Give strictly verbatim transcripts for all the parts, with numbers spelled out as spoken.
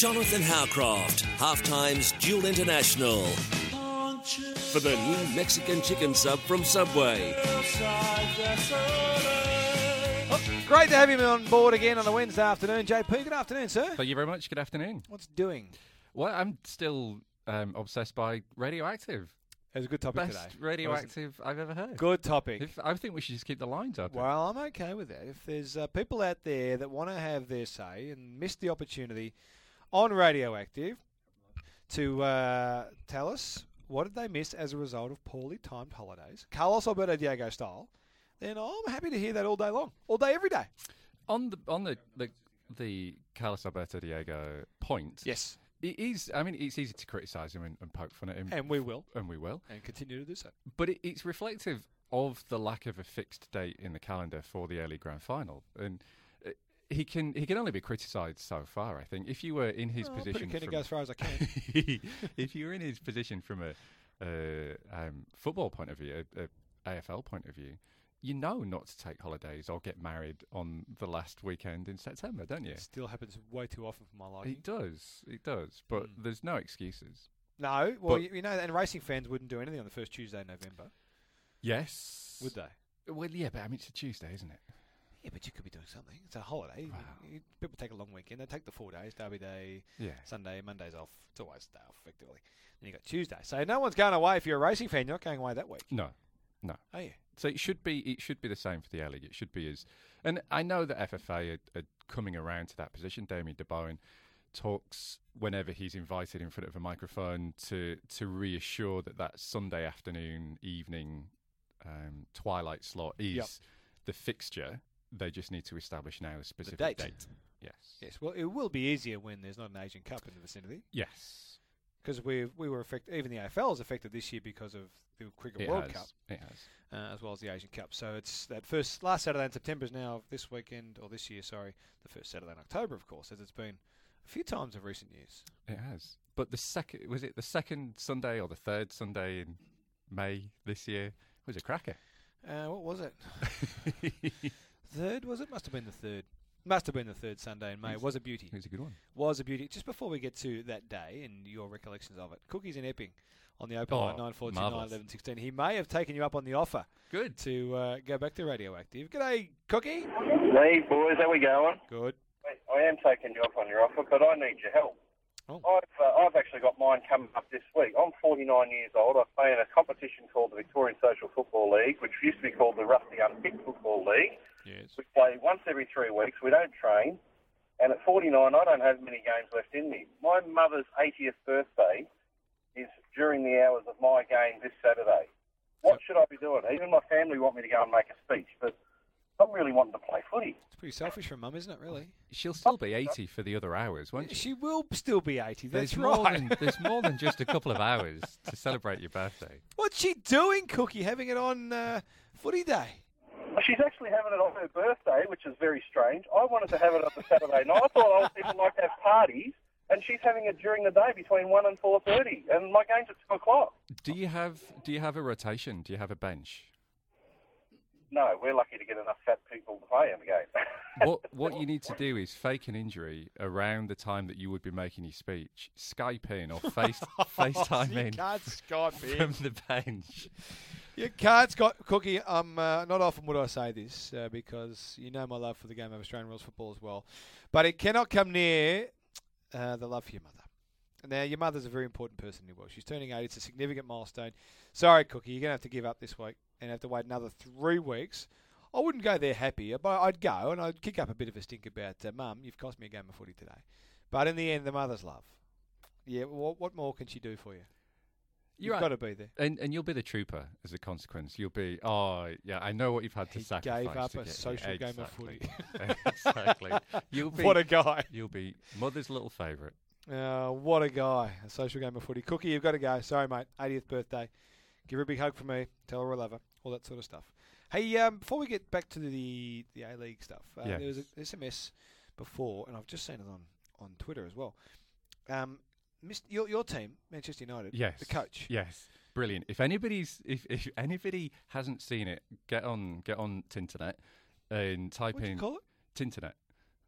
Jonathan Howcroft, Halftime's Dual International. For the new Mexican chicken sub from Subway. Oh, great to have him on board again on a Wednesday afternoon. J P, good afternoon, sir. Thank you very much. Good afternoon. What's doing? Well, I'm still um, obsessed by Radioactive. It was a good topic Best today. Radioactive I've ever heard. Good topic. If, I think we should just keep the lines open. Well, I'm okay with that. If there's uh, people out there that want to have their say and miss the opportunity on Radioactive to uh, tell us what did they miss as a result of poorly timed holidays, Carlos Alberto Diego style, then I'm happy to hear that all day long, all day, every day. On the on the the, the Carlos Alberto Diego point, Yes. it is. I mean, it's easy to criticise him and, and poke fun at him, And we will. and we will. And continue to do so. But it, it's reflective of the lack of a fixed date in the calendar for the early grand final, and uh, he can he can only be criticised so far. I think if you were in his Oh, position, pretty keen to from- go as far as I can. if you were in his position from a uh, um, football point of view, a, a A F L point of view, you know not to take holidays or get married on the last weekend in September, don't you? It still happens way too often for my liking. It does, it does, but Mm. there's no excuses. No, well, But- you, you know, and racing fans wouldn't do anything on the first Tuesday in November, Yes. would they? Well, yeah, but I mean, it's a Tuesday, isn't it? Yeah, but you could be doing something. It's a holiday. Wow. You- you- people take a long weekend. They take the four days, Derby Day, Yeah. Sunday, Monday's off. It's always a day off, effectively. Then you got Tuesday. So no one's going away if you're a racing fan. You're not going away that week, No. are you? So it should be it should be the same for the A League. It should be as, and I know that F F A are, are coming around to that position. Damien DeBowen talks whenever he's invited in front of a microphone to to reassure that that Sunday afternoon, evening, um, twilight slot is Yep. the fixture. They just need to establish now a specific date. date. Yes. Yes. Well, it will be easier when there's not an Asian Cup in the vicinity Yes. because we we were affected. Even the A F L is affected this year because of the Cricket It World has. Cup. It has. Uh, as well as the Asian Cup. So it's that first last Saturday in September is now this weekend, or this year, sorry, the first Saturday in October, of course, as it's been a few times of recent years. It has. But the second was it the second Sunday or the third Sunday in May this year was a cracker. Uh, what was it? Third, was it? Must have been the third. Must have been the third Sunday in May. It was a beauty. It was a good one. Was a beauty. Just before we get to that day and your recollections of it, Cookie's in Epping on the open Oh, line, nine four two nine marvellous. eleven sixteen. He may have taken you up on the offer Good. to uh, go back to Radioactive. G'day, Cookie. Hey, boys, how we going? Good. Mate, I am taking you up on your offer, but I need your help. Oh. I've uh, I've actually got mine coming up this week. I'm forty-nine years old. I play in a competition called the Victorian Social Football League, which used to be called the Rusty Unfit Football League. Yes. We play once every three weeks. We don't train. And at forty-nine, I don't have many games left in me. My mother's eightieth birthday is during the hours of my game this Saturday. What should I be doing? Even my family want me to go and make a speech, but I'm really wanting to play footy. It's pretty selfish for mum, isn't it, really? She'll still be eighty for the other hours, won't she? She will still be eighty. That's There's more right. than there's more than just a couple of hours to celebrate your birthday. What's she doing, Cookie? Having it on uh, Footy Day? She's actually having it on her birthday, which is very strange. I wanted to have it on the Saturday night. I thought old people like to have parties, and she's having it during the day between one and four thirty, and my game's at two o'clock. Do you have do you have a rotation? Do you have a bench? No, we're lucky to get enough fat people to play in the game. What what you need to do is fake an injury around the time that you would be making your speech. Skype in or face FaceTime you in can't Skype in. from the bench. You can't Skype, Cookie. Um, uh, not often would I say this uh, because you know my love for the game of Australian rules football as well, but it cannot come near uh, the love for your mother. Now, your mother's a very important person in your world. She's turning eighty. It's a significant milestone. Sorry, Cookie, you're going to have to give up this week and have to wait another three weeks. I wouldn't go there happy, but I'd go and I'd kick up a bit of a stink about, uh, Mum, you've cost me a game of footy today. But in the end, the mother's love. Yeah, what, what more can she do for you? You're You've right. got to be there. And and you'll be the trooper as a consequence. You'll be, oh, yeah, I know what you've had to He sacrifice. gave up to a get social here. game of Exactly. exactly. You'll be, What a guy. you'll be mother's little favourite. Uh, what a guy. A social game of footy. Cookie, you've got to go. Sorry, mate. eightieth birthday. Give her a big hug from me. Tell her I love her. All that sort of stuff. Hey, um, before we get back to the the A-League stuff, uh, Yes. there was an S M S before, and I've just seen it on, on Twitter as well. Um, Mist your, your team, Manchester United, Yes. the coach. Yes. Brilliant. If anybody's if, if anybody hasn't seen it, get on get on Tinternet and type What do you in call it? Tinternet.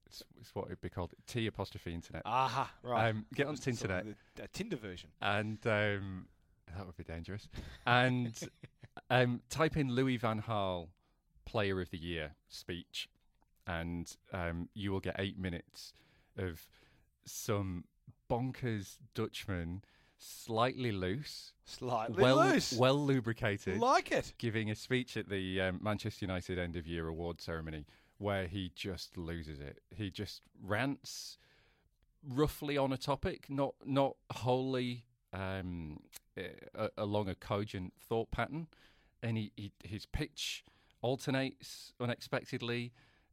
It's, it's what it'd be called T apostrophe internet. Aha, right. Um, get on the internet. Sort of the, the Tinder version. And um, that would be dangerous. And um, type in Louis van Gaal Player of the Year speech, and um, you will get eight minutes of some bonkers Dutchman, slightly loose, Slightly well, loose. well lubricated, Like it. giving a speech at the um, Manchester United end of year award ceremony where he just loses it. He just rants roughly on a topic, not not wholly um, uh, along a cogent thought pattern, and he, he his pitch alternates unexpectedly.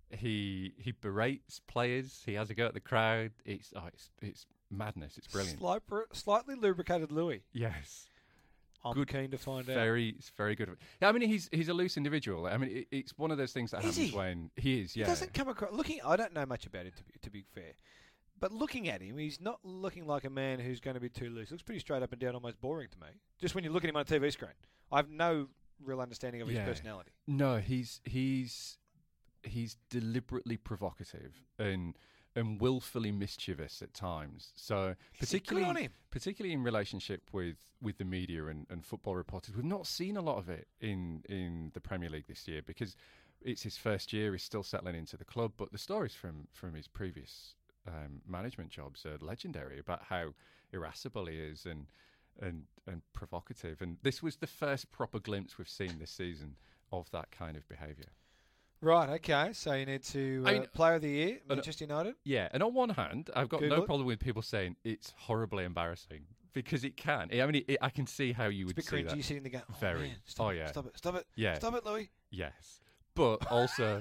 He he berates players. He has a go at the crowd. It's oh, it's it's madness. It's brilliant. Slight, slightly lubricated Louis. Yes, I'm good, keen to find out. very it's very good. Yeah, I mean he's he's a loose individual. I mean it, it's one of those things that Is happens he? when he is. Yeah, He doesn't come across. Looking, I don't know much about him to be, to be fair, but looking at him, he's not looking like a man who's going to be too loose. Looks pretty straight up and down, almost boring to me. Just when you look at him on a T V screen, I have no real understanding of his Yeah. personality. No, he's he's he's deliberately provocative and and willfully mischievous at times. So Is it good particularly on him? particularly in relationship with, with the media and, and football reporters, we've not seen a lot of it in in the Premier League this year because it's his first year. He's still settling into the club, but the stories from from his previous um, management jobs are legendary about how irascible he is and. And, and provocative, and this was the first proper glimpse we've seen this season of that kind of behaviour. Right, okay. So you need to uh, I mean, Player of the Year, uh, Manchester United. Yeah, and on one hand, I've got Google no it. problem with people saying it's horribly embarrassing because it can. I mean, it, I can see how you It's a would bit see cringy. that. You sitting there going, oh, Very. man, stop Oh, it, yeah. Stop it. Stop it. Yeah. Stop it, Louis. Yes, but also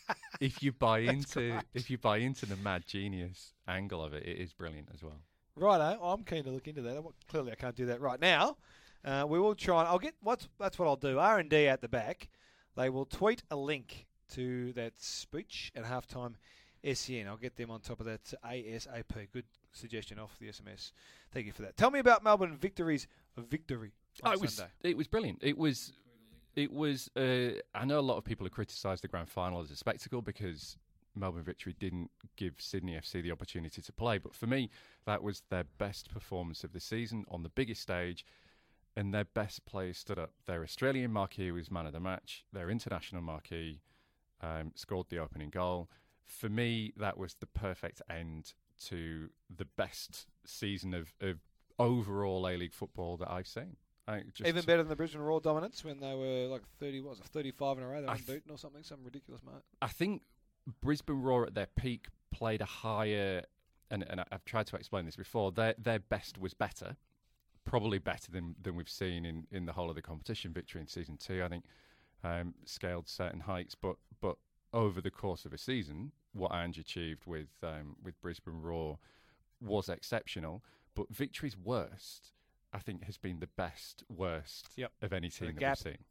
if you buy into great. if you buy into the mad genius angle of it, it is brilliant as well. Righto, I'm keen to look into that. Well, clearly, I can't do that right now. Uh, we will try. And I'll get. What's that's what I'll do. R and D at the back. They will tweet a link to that speech at halftime. S E N. I'll get them on top of that ASAP. Good suggestion off the S M S. Thank you for that. Tell me about Melbourne victories. A victory on Oh, it was Sunday. it was brilliant. It was it was. Uh, I know a lot of people have criticised the grand final as a spectacle because Melbourne Victory didn't give Sydney F C the opportunity to play, but for me, that was their best performance of the season on the biggest stage, and their best players stood up. Their Australian marquee was man of the match. Their international marquee um, scored the opening goal. For me, that was the perfect end to the best season of, of overall A-League football that I've seen. I just Even better than the Brisbane Roar dominance when they were like thirty, what was it, thirty-five in a row, they were I th- unbeaten or something, some ridiculous mark. I think Brisbane Roar at their peak played a higher, and, and I've tried to explain this before, their their best was better, probably better than, than we've seen in, in the whole of the competition. Victory in season two, I think, um, scaled certain heights, but but over the course of a season, what Ange achieved with um, with Brisbane Roar was exceptional, but Victory's worst, I think, has been the best worst Yep. of any team The that gap. we've seen.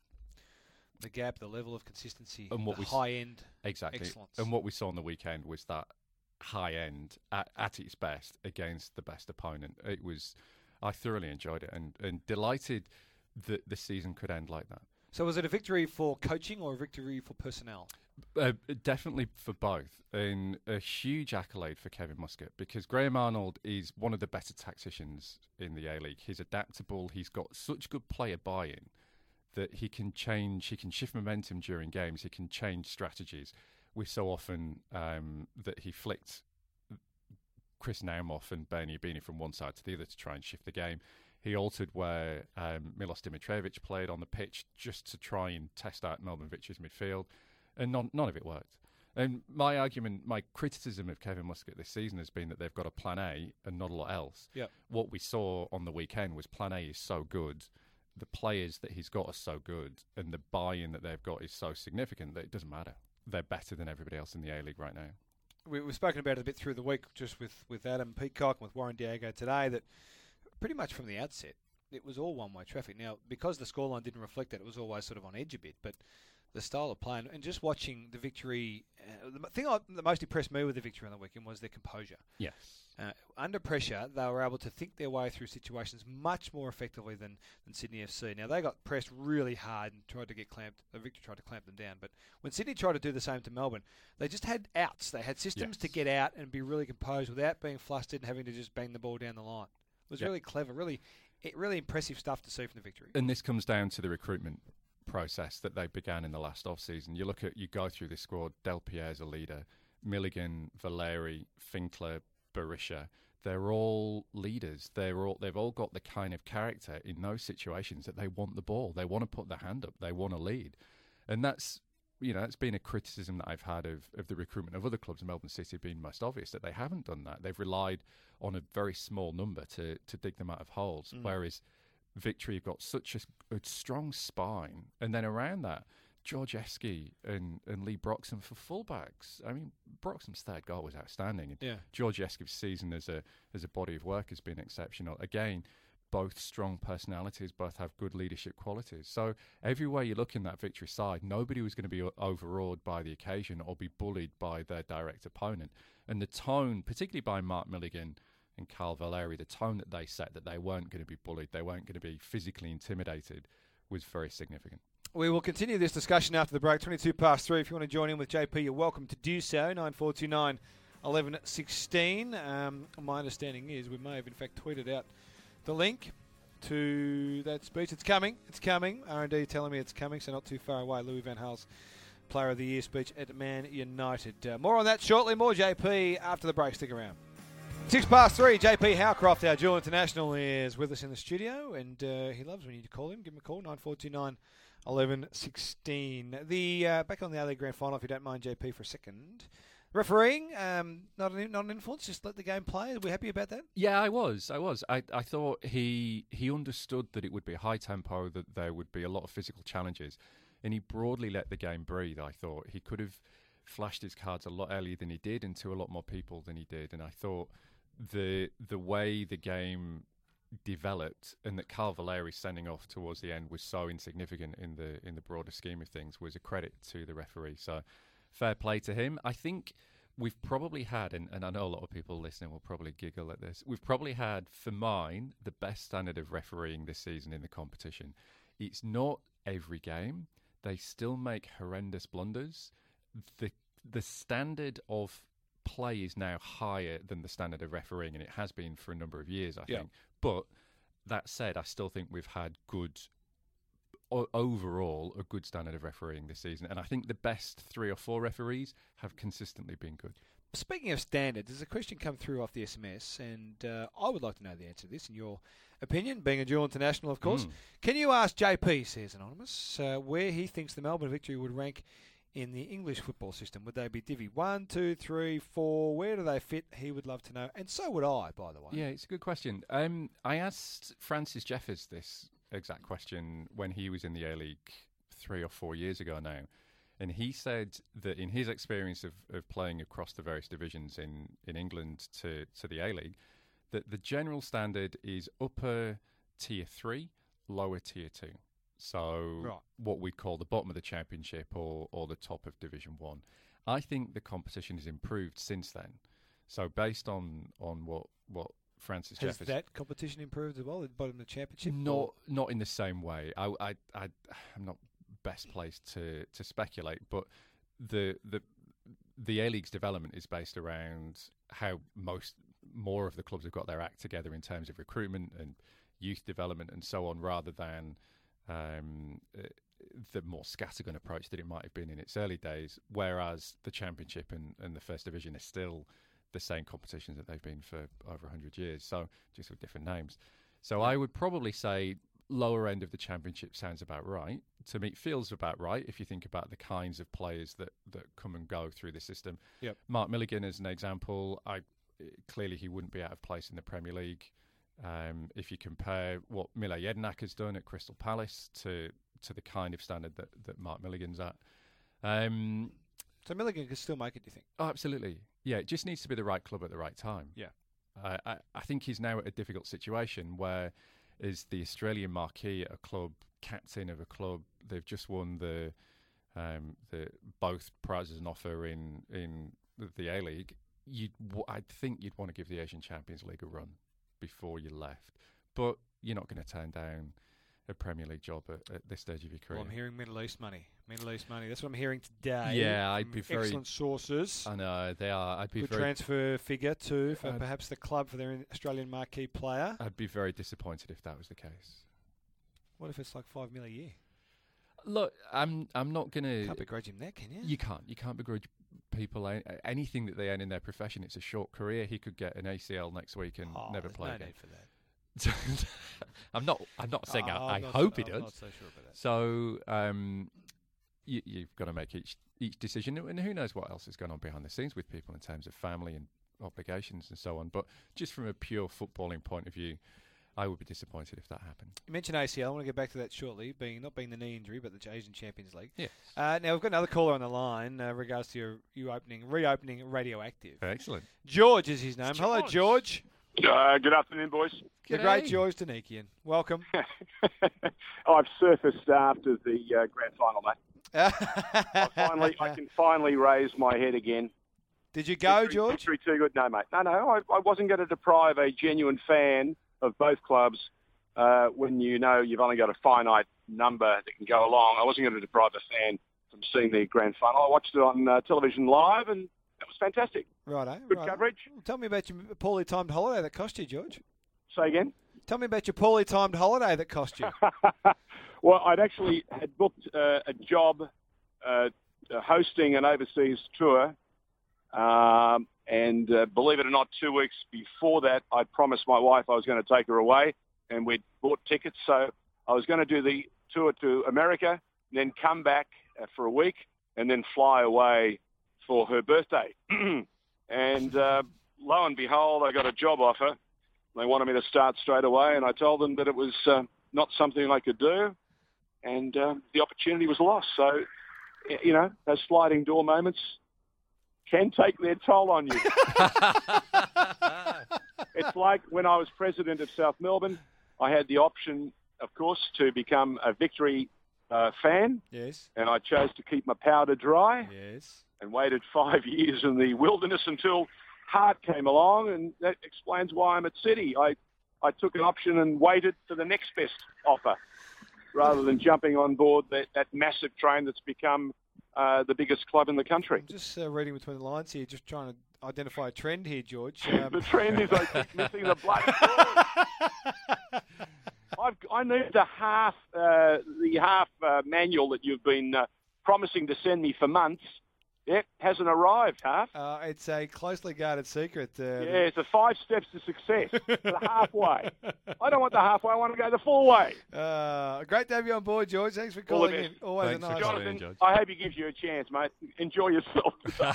The gap, the level of consistency, And what the we s- high end. Exactly. Excellence. And what we saw on the weekend was that high end at, at its best against the best opponent. It was, I thoroughly enjoyed it and, and delighted that the season could end like that. So was it a victory for coaching or a victory for personnel? Uh, definitely for both, and a huge accolade for Kevin Muscat because Graham Arnold is one of the better tacticians in the A-League. He's adaptable. He's got such good player buy-in that he can change, he can shift momentum during games, he can change strategies. We so often um, that he flicked Chris Naumoff and Bernie Abini from one side to the other to try and shift the game. He altered where um, Milos Dimitrovic played on the pitch just to try and test out Melbourne Victory's midfield, and none, none of it worked. And my argument, my criticism of Kevin Muscat this season has been that they've got a plan A and not a lot else. Yep. What we saw on the weekend was plan A is so good, the players that he's got are so good, and the buy-in that they've got is so significant that it doesn't matter. They're better than everybody else in the A-League right now. We, we've spoken about it a bit through the week, just with, with Adam Peacock and with Warren Diego today, that pretty much from the outset, it was all one-way traffic. Now, because the scoreline didn't reflect that, it was always sort of on edge a bit, but the style of play, and just watching the victory, the thing I, that most impressed me with the victory on the weekend was their composure. Yes. Uh, under pressure, they were able to think their way through situations much more effectively than, than Sydney F C. Now, they got pressed really hard and tried to get clamped. The Victory tried to clamp them down. But when Sydney tried to do the same to Melbourne, they just had outs. They had systems yes. to get out and be really composed without being flustered and having to just bang the ball down the line. It was yep. really clever, really, it, really impressive stuff to see from the Victory. And this comes down to the recruitment process that they began in the last off-season. You look at, you go through this squad, Del Pierre's a leader, Milligan, Valeri, Finkler, Berisha. They're all leaders. They're all, they've all got the kind of character in those situations that they want the ball. They want to put their hand up. They want to lead. And that's, you know, that's been a criticism that I've had of, of the recruitment of other clubs, Melbourne City being most obvious, that they haven't done that. They've relied on a very small number to, to dig them out of holes, mm. whereas Victory have got such a, a strong spine. And then around that, Georgescu and, and Lee Broxham for fullbacks. I mean, Broxham's third goal was outstanding. And yeah. Georgescu's season as a as a body of work has been exceptional. Again, both strong personalities, both have good leadership qualities. So everywhere you look in that Victory side, nobody was going to be overawed by the occasion or be bullied by their direct opponent. And the tone, particularly by Mark Milligan and Carl Valeri, the tone that they set, that they weren't going to be bullied, they weren't going to be physically intimidated, was very significant. We will continue this discussion after the break. twenty-two past three. If you want to join in with J P, you're welcome to do so. nine four two nine, one one one six. Um, my understanding is we may have, in fact, tweeted out the link to that speech. It's coming. It's coming. R and D telling me it's coming, so not too far away. Louis Van Gaal's Player of the Year speech at Man United. Uh, more on that shortly. More J P after the break. Stick around. Six past three, J P Howcroft, our dual international, is with us in the studio, and uh, he loves when you call him. Give him a call, nine four two nine, one one one six. The, uh, back on the A-League Grand Final, if you don't mind, J P, for a second. Refereeing, um, not an not an influence, just let the game play. Are we happy about that? Yeah, I was. I was. I, I thought he he understood that it would be a high tempo, that there would be a lot of physical challenges, and he broadly let the game breathe, I thought. He could have flashed his cards a lot earlier than he did and to a lot more people than he did, and I thought the the way the game developed and that Carl Valeri sending off towards the end was so insignificant in the in the broader scheme of things was a credit to the referee. So fair play to him. I think we've probably had, and, and I know a lot of people listening will probably giggle at this, we've probably had, for mine, the best standard of refereeing this season in the competition. It's not every game. They still make horrendous blunders. The the standard of play is now higher than the standard of refereeing, and it has been for a number of years, I yeah. think. But that said, I still think we've had good, o- overall, a good standard of refereeing this season. And I think the best three or four referees have consistently been good. Speaking of standards, there's a question come through off the S M S, and uh, I would like to know the answer to this, in your opinion, being a dual international, of course. Mm. Can you ask J P, says Anonymous, uh, where he thinks the Melbourne Victory would rank in the English football system? Would they be Divi one, two, three, four? Where do they fit? He would love to know. And so would I, by the way. Yeah, it's a good question. Um, I asked Francis Jeffers this exact question when he was in the A-League three or four years ago now. And he said that in his experience of, of playing across the various divisions in, in England to, to the A-League, that the general standard is upper tier three, lower tier two. So right. what we'd call the bottom of the championship or, or the top of Division One. I think the competition has improved since then. So based on, on what what Francis has Jeffers... Has that competition improved as well at the bottom of the championship? Not not in the same way. I, I, I, I'm not best placed to, to speculate, but the the the A-League's development is based around how most more of the clubs have got their act together in terms of recruitment and youth development and so on, rather than Um, the more scattergun approach that it might have been in its early days, whereas the Championship and, and the First Division are still the same competitions that they've been for over one hundred years, so just with different names. So I would probably say lower end of the Championship sounds about right. To me, it feels about right if you think about the kinds of players that, that come and go through the system. Yep. Mark Milligan as an example, I clearly he wouldn't be out of place in the Premier League. Um, if you compare what Mile Jedinak has done at Crystal Palace to to the kind of standard that, that Mark Milligan's at. Um, so Milligan can still make it, do you think? Oh, absolutely. Yeah, it just needs to be the right club at the right time. Yeah. Uh, I, I think he's now at a difficult situation where is the Australian marquee at a club, captain of a club. They've just won the um, the both prizes on offer in in the A-League, you'd w- I think you'd want to give the Asian Champions League a run before you left. But you're not going to turn down a Premier League job at, at this stage of your career. Well, I'm hearing Middle East money. Middle East money. That's what I'm hearing today. Yeah, I'd be very... Excellent sources. I know, they are. I'd be Good very... transfer figure, too, for I'd, perhaps the club for their Australian marquee player. I'd be very disappointed if that was the case. What if it's like five mil a year? Look, I'm I'm not going to... Can't begrudge him that, can you? You can't. You can't begrudge people a- anything that they earn in their profession. It's a short career. He could get an A C L next week and oh, never there's play no again. need for that. I'm not. I'm not saying Oh, I, I I'm not hope so, he I'm does. not so sure about that. So um, you, you've got to make each each decision, and who knows what else is going on behind the scenes with people in terms of family and obligations and so on. But just from a pure footballing point of view, I would be disappointed if that happened. You mentioned A C L. I want to get back to that shortly, being not being the knee injury, but the Asian Champions League. Yes. Uh, now we've got another caller on the line uh, regards to your you opening, reopening Radioactive. Excellent. George is his name. George. Hello, George. Uh, good afternoon, boys. The great George Danikian. Welcome. I've surfaced after the uh, grand final, mate. I finally, I can finally raise my head again. Did you go, victory, George? Victory too good? No, mate. No, no. I, I wasn't going to deprive a genuine fan of both clubs uh, when you know you've only got a finite number that can go along. I wasn't going to deprive a fan from seeing the grand final. I watched it on uh, television live, and it was fantastic. Righto. Good righto. coverage. Well, tell me about your poorly timed holiday that cost you, George. Say again? Tell me about your poorly timed holiday that cost you. Well, I'd actually had booked uh, a job uh, hosting an overseas tour. Um, and uh, believe it or not, two weeks before that, I promised my wife I was going to take her away, and we'd bought tickets. So I was going to do the tour to America, then come back uh, for a week, and then fly away for her birthday. and uh, lo and behold, I got a job offer. They wanted me to start straight away, and I told them that it was uh, not something I could do, and uh, the opportunity was lost. So, you know, those sliding door moments can take their toll on you. It's like when I was president of South Melbourne, I had the option, of course, to become a Victory uh, fan. Yes. And I chose to keep my powder dry. Yes. And waited five years in the wilderness until Hart came along, and that explains why I'm at City. I, I took an option and waited for the next best offer rather than jumping on board that, that massive train that's become uh, the biggest club in the country. I'm just uh, reading between the lines here, just trying to identify a trend here, George. Um, the trend is I keep missing the bloody ball. I've, I need the half, uh, the half uh, manual that you've been uh, promising to send me for months. It hasn't arrived, half. Uh, it's a closely guarded secret. Uh, yeah, it's a five steps to success. The halfway. I don't want the halfway. I want to go the full way. Uh, great to have you on board, George. Thanks for All the calling in. best. Always Thanks a for nice calling one. in, George. I hope he gives you a chance, mate. Enjoy yourself.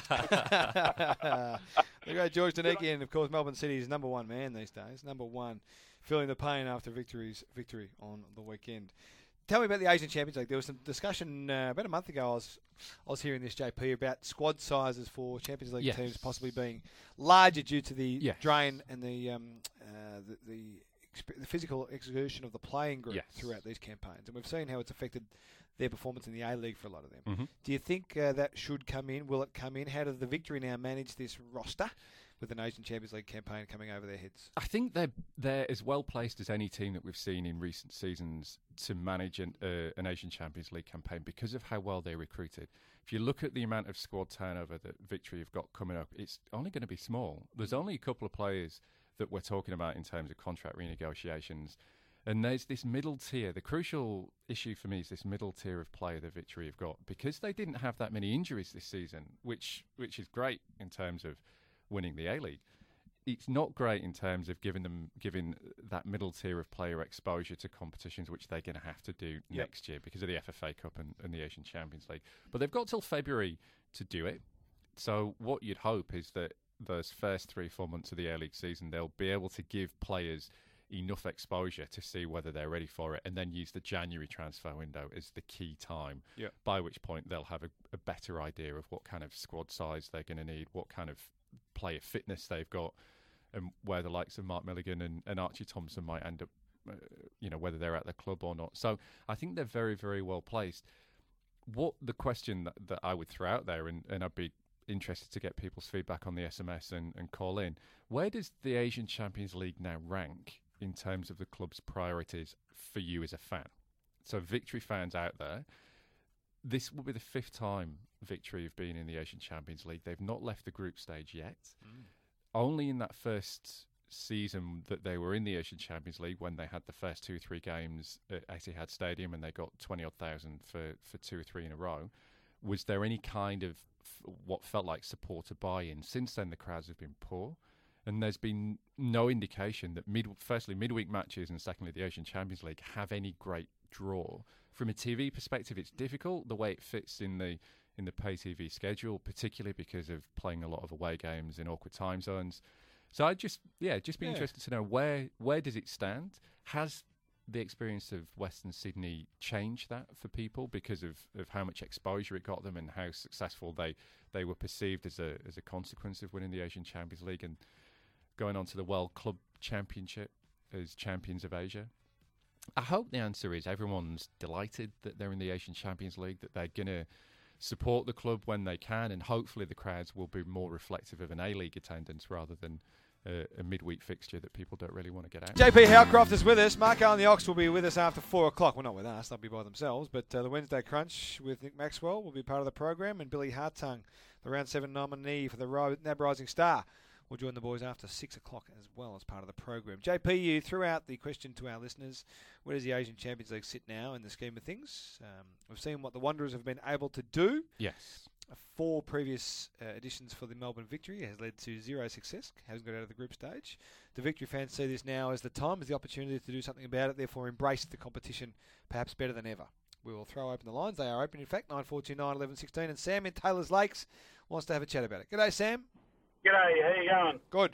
The great George Danikian, of course, Melbourne City's number one man these days. Number one, feeling the pain after victories, victory on the weekend. Tell me about the Asian Champions League. There was some discussion uh, about a month ago. I was, I was hearing this, J P, about squad sizes for Champions League yes. teams possibly being larger due to the yes. drain and the um, uh, the, the, exp- the physical exertion of the playing group yes. throughout these campaigns. And we've seen how it's affected their performance in the A-League for a lot of them. Mm-hmm. Do you think uh, that should come in? Will it come in? How does the Victory now manage this roster with an Asian Champions League campaign coming over their heads? I think they're they're as well placed as any team that we've seen in recent seasons to manage an, uh, an Asian Champions League campaign because of how well they recruited. If you look at the amount of squad turnover that Victory have got coming up, it's only going to be small. There's only a couple of players that we're talking about in terms of contract renegotiations. And there's this middle tier. The crucial issue for me is this middle tier of player that Victory have got. Because they didn't have that many injuries this season, which which is great in terms of winning the A-League. It's not great in terms of giving them giving that middle tier of player exposure to competitions, which they're going to have to do Yep. next year because of the F F A Cup and, and the Asian Champions League. But they've got till February to do it. So what you'd hope is that those first three, four months of the A-League season, they'll be able to give players enough exposure to see whether they're ready for it, and then use the January transfer window as the key time, Yep. by which point they'll have a, a better idea of what kind of squad size they're going to need, what kind of player fitness they've got, and where the likes of Mark Milligan and, and Archie Thompson might end up, uh, you know, whether they're at the club or not. So I think they're very, very well placed. what the question that, that I would throw out there, and, and I'd be interested to get people's feedback on the S M S and, and call in, where does the Asian Champions League now rank in terms of the club's priorities for you as a fan? So Victory fans out there, this will be the fifth time Victory have been in the Asian Champions League. They've not left the group stage yet. Mm. Only in that first season that they were in the Asian Champions League, when they had the first two or three games at Etihad Stadium and they got twenty odd thousand for, for two or three in a row, was there any kind of f- what felt like supporter buy-in? Since then, the crowds have been poor, and there's been no indication that, mid- firstly, midweek matches and secondly, the Asian Champions League have any great draw. From a T V perspective, it's difficult the way it fits in the in the pay T V schedule, particularly because of playing a lot of away games in awkward time zones. So I'd just, yeah, just be yeah. interested to know where where does it stand? Has the experience of Western Sydney changed that for people because of, of how much exposure it got them and how successful they, they were perceived as a as a consequence of winning the Asian Champions League and going on to the World Club Championship as champions of Asia? I hope the answer is everyone's delighted that they're in the Asian Champions League, that they're going to support the club when they can, and hopefully the crowds will be more reflective of an A-League attendance rather than uh, a midweek fixture that people don't really want to get out. J P Howcroft is with us. Mark Allen the Ox will be with us after four o'clock. Well, not with us, they'll be by themselves, but uh, the Wednesday Crunch with Nick Maxwell will be part of the program, and Billy Hartung, the round seven nominee for the Ro- N A B Rising Star, will join the boys after six o'clock as well as part of the program. J P, you threw out the question to our listeners, where does the Asian Champions League sit now in the scheme of things? Um, we've seen what the Wanderers have been able to do. Yes. Uh, four previous uh, editions for the Melbourne Victory has led to zero success, hasn't got out of the group stage. The Victory fans see this now as the time, as the opportunity to do something about it, therefore embrace the competition perhaps better than ever. We will throw open the lines. They are open, in fact, nine four two nine, eleven sixteen, and Sam in Taylor's Lakes wants to have a chat about it. G'day, Sam. G'day, how you going? Good.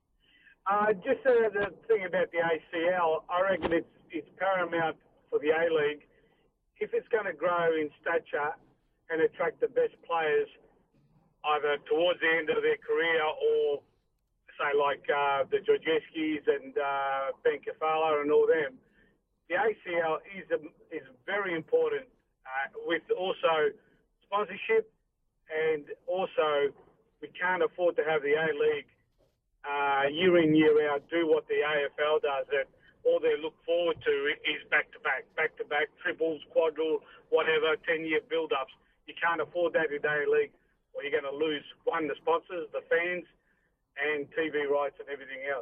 Uh, just uh, the thing about the A C L, I reckon it's, it's paramount for the A-League. If it's going to grow in stature and attract the best players either towards the end of their career or, say, like uh, the Georgievskis and uh, Ben Kefala and all them, the A C L is, a, is very important uh, with also sponsorship, and also we can't afford to have the A-League uh, year in, year out do what the A F L does. That all they look forward to is back-to-back, back-to-back, triples, quadruple, whatever, ten-year build-ups. You can't afford that in the A-League, or you're going to lose, one, the sponsors, the fans, and T V rights and everything else.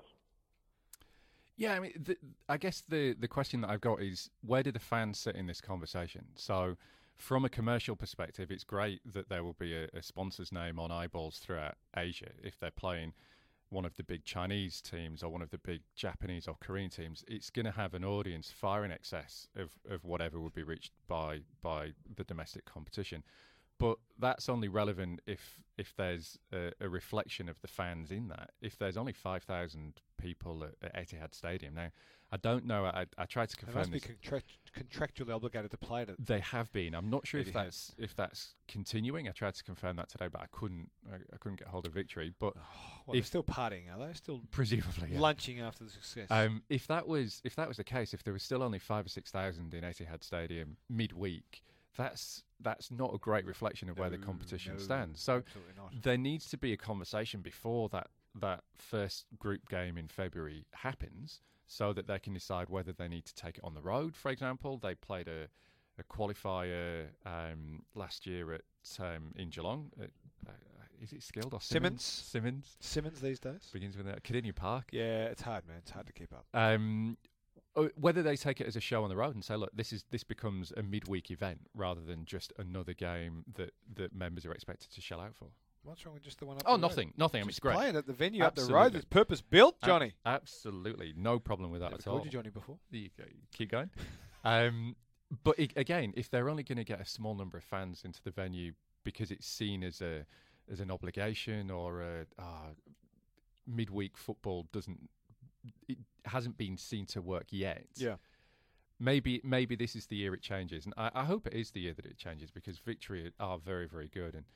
Yeah, I mean, the, I guess the, the question that I've got is, where do the fans sit in this conversation? So, from a commercial perspective, it's great that there will be a, a sponsor's name on eyeballs throughout Asia. If they're playing one of the big Chinese teams or one of the big Japanese or Korean teams, it's going to have an audience far in excess of, of whatever would be reached by by the domestic competition. But that's only relevant if if there's a, a reflection of the fans in that. If there's only five thousand people at, at Etihad Stadium. Now, I don't know. I, I tried to confirm They this. must be contract- contractually obligated to play it. They have been. I'm not sure if Etihad. that's if that's continuing. I tried to confirm that today, but I couldn't. I, I couldn't get hold of Victory. But Oh, well, they're still partying, are they? Still presumably, yeah. lunching after the success. Um, if that was if that was the case, if there was still only five or six thousand in Etihad Stadium midweek, that's that's not a great reflection of where the No, competition no, stands. So absolutely not. there needs to be a conversation before that that first group game in February happens, so that they can decide whether they need to take it on the road. For example, they played a, a qualifier um, last year at um, in Geelong. At, uh, is it Skilled or Simmons? Simmons. Simmons Simmons these days. begins with that. Cardinia Park. Yeah, it's hard, man. It's hard to keep up. Um, uh, whether they take it as a show on the road and say, look, this is this becomes a midweek event rather than just another game that, that members are expected to shell out for. What's wrong with just the one up Oh, the road? nothing, nothing. I mean, Just it's great. play it at the venue up the Absolutely. road. It's purpose built, Johnny. A- absolutely, no problem with that Never at all. called you Johnny before. You go- keep going. um, but I again, if they're only going to get a small number of fans into the venue because it's seen as a as an obligation or a uh, midweek football doesn't it hasn't been seen to work yet. Yeah. Maybe maybe this is the year it changes, and I, I hope it is the year that it changes because Victory are very very good, and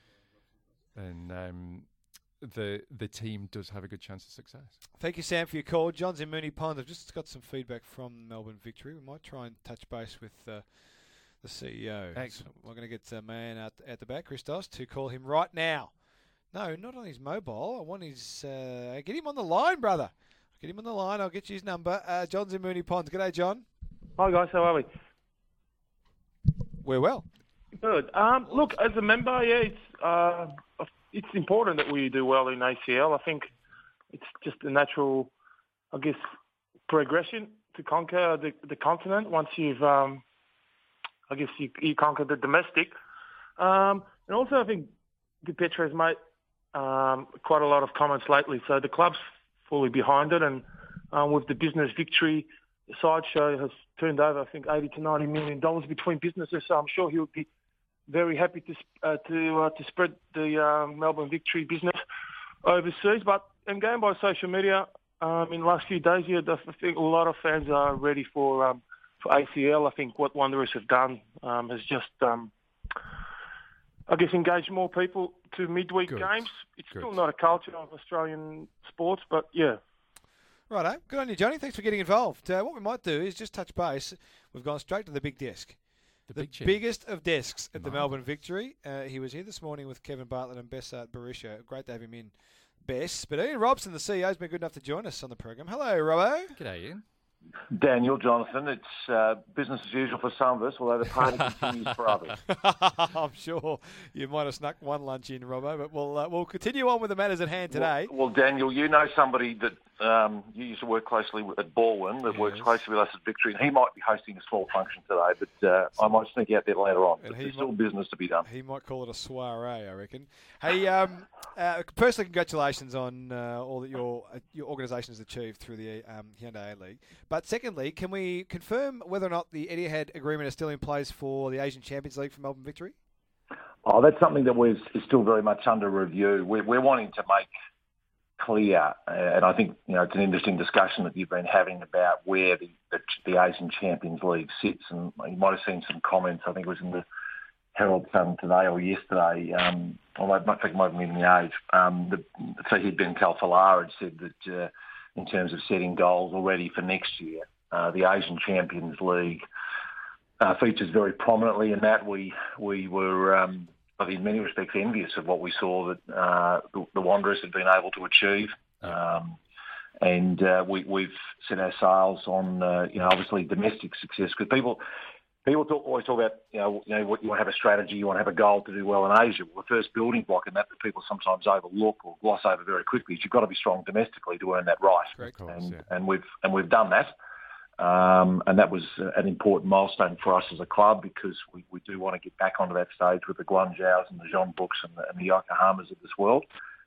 and um, the the team does have a good chance of success. Thank you, Sam, for your call. John's in Moonee Ponds. I've just got some feedback from Melbourne Victory. We might try and touch base with uh, the C E O. Excellent. So we're going to get a man out at the back, Christos, to call him right now. No, not on his mobile. I want his... Uh, get him on the line, brother. Get him on the line. I'll get you his number. Uh, John's in Moonee Ponds. G'day, John. Hi, guys. How are we? We're well. Good. Um, look, as a member, yeah, it's uh, it's important that we do well in A C L. I think it's just a natural, I guess, progression to conquer the, the continent once you've, um, I guess, you, you conquer the domestic. Um, and also, I think DiPietro has made um, quite a lot of comments lately. So the club's fully behind it, and um, with the business victory, the sideshow has turned over, I think, eighty to ninety million dollars between businesses. So I'm sure he would be very happy to uh, to uh, to spread the uh, Melbourne Victory business overseas. But and going by social media um, in the last few days, yeah, I think a lot of fans are ready for um, for A C L. I think what Wanderers have done um, has just, um, I guess, engaged more people to midweek Good. games. It's Good. still not a culture of Australian sports, but yeah. Righto. Good on you, Johnny. Thanks for getting involved. Uh, what we might do is just touch base. We've gone straight to the big desk. The, The big chin. biggest of desks at the Wow. Melbourne Victory. Uh, he was here this morning with Kevin Bartlett and Bessart Barisha. Great to have him in, Bess. But Ian Robson, the C E O, has been good enough to join us on the program. Hello, Robbo. G'day, Ian. Daniel, Jonathan, it's uh, business as usual for some of us, although the party continues for others. I'm sure you might have snuck one lunch in, Robbo, but we'll uh, we'll continue on with the matters at hand today. Well, well, Daniel, you know somebody that um, you used to work closely with at Baldwin, that Yes. works closely with us at Victory, and he might be hosting a small function today, but uh, I might sneak out there later on. And But he there's still might- business to be done. He might call it a soiree, I reckon. Hey, um, uh, personally, congratulations on uh, all that your uh, your organisation has achieved through the um, Hyundai A-League. But secondly, can we confirm whether or not the Etihad agreement is still in place for the Asian Champions League for Melbourne Victory? Oh, that's something that we're, is still very much under review. We're, we're wanting to make clear, uh, and I think you know it's an interesting discussion that you've been having about where the, the, the Asian Champions League sits, and you might have seen some comments. I think it was in the Herald Sun today or yesterday, um, or I think it might have been in the Age. Um, the, Fahid Ben Khalfallah had said that uh, in terms of setting goals already for next year, uh, the Asian Champions League uh, features very prominently in that. We we were, um, I think, in many respects envious of what we saw that uh, the, the Wanderers had been able to achieve. Um, and uh, we, we've set our sails on, uh, you know, obviously domestic success, because people... People talk, always talk about, you know, you know, what you want to have a strategy, you want to have a goal to do well in Asia. Well, the first building block in that that people sometimes overlook or gloss over very quickly is you've got to be strong domestically to earn that right. Correct. Of course, and, yeah. and we've and we've done that, um, and that was uh, an important milestone for us as a club, because we, we do want to get back onto that stage with the Guangzhou's and the Jeonbuks and the, and the Yokohamas of this world.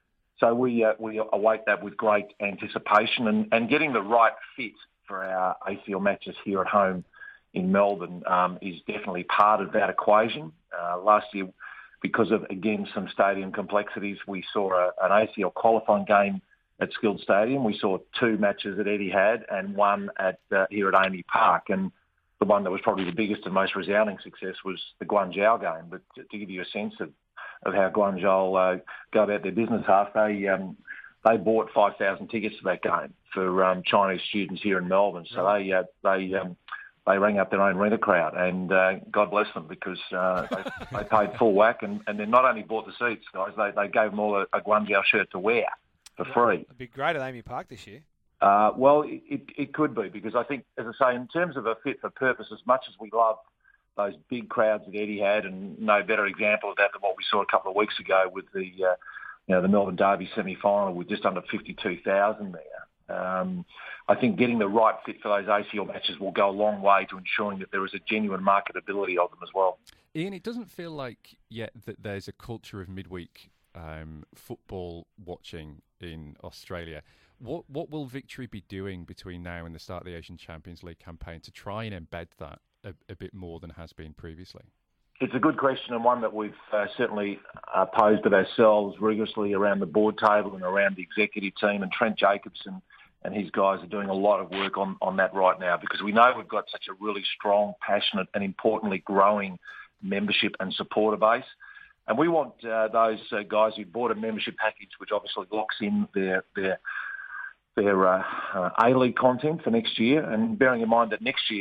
So we uh, we await that with great anticipation, and, and getting the right fit for our A C L matches here at home in Melbourne um, is definitely part of that equation. Uh, last year, because of, again, some stadium complexities, we saw a, an A C L qualifying game at Skilled Stadium. We saw two matches at Etihad and one at uh, here at Amy Park. And the one that was probably the biggest and most resounding success was the Guangzhou game. But to, to give you a sense of, of how Guangzhou uh, go about their business half, they um, they bought five thousand tickets to that game for um, Chinese students here in Melbourne. So they uh, they um, they rang up their own renter crowd, and uh, God bless them, because uh, they, they paid full whack, and, and they not only bought the seats, guys, they, they gave them all a, a Guangzhou shirt to wear for free. It'd be great at Amy Park this year. Uh, well, it, it, it could be, because I think, as I say, in terms of a fit for purpose, as much as we love those big crowds that Etihad, and no better example of that than what we saw a couple of weeks ago with the uh, you know the Melbourne Derby semi-final with just under fifty-two thousand there. Um, I think getting the right fit for those A C L matches will go a long way to ensuring that there is a genuine marketability of them as well. Ian, it doesn't feel like yet that there's a culture of midweek um, football watching in Australia. What what will Victory be doing between now and the start of the Asian Champions League campaign to try and embed that a, a bit more than has been previously? It's a good question, and one that we've uh, certainly uh, posed of ourselves rigorously around the board table and around the executive team. And Trent Jacobson and his guys are doing a lot of work on, on that right now, because we know we've got such a really strong, passionate and importantly growing membership and supporter base. And we want uh, those uh, guys who bought a membership package, which obviously locks in their their their uh, uh, A-League content for next year. And bearing in mind that next year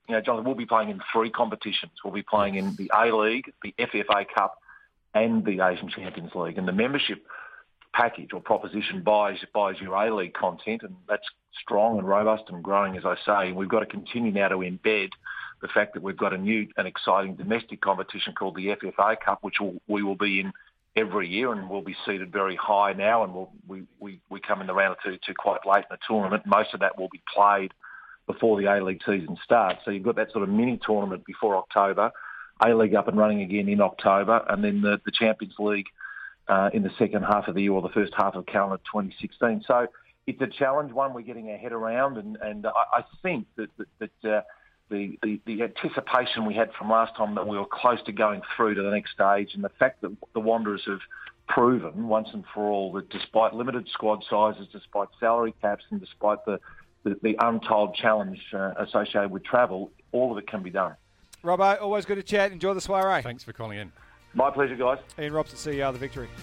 you know, Jonathan, we'll be playing in three competitions. We'll be playing in the A-League, the F F A Cup, and the Asian Champions League. And the membership package or proposition buys buys your A-League content, and that's strong and robust and growing, as I say. And we've got to continue now to embed the fact that we've got a new and exciting domestic competition called the F F A Cup, which will, we will be in every year, and we'll be seated very high now, and we'll, we, we, we come in the round or two, two quite late in the tournament. Most of that will be played before the A-League season starts. So you've got that sort of mini tournament before October, A-League up and running again in October, and then the, the Champions League uh, in the second half of the year or the first half of calendar twenty sixteen. So it's a challenge, one we're getting our head around, and, and I, I think that, that, that uh, the, the, the anticipation we had from last time that we were close to going through to the next stage, and the fact that the Wanderers have proven once and for all that despite limited squad sizes, despite salary caps, and despite the, the, the untold challenge uh, associated with travel, all of it can be done. Robbo, always good to chat. Enjoy the soiree. Thanks for calling in. My pleasure, guys. Ian Robson, C E O of The Victory.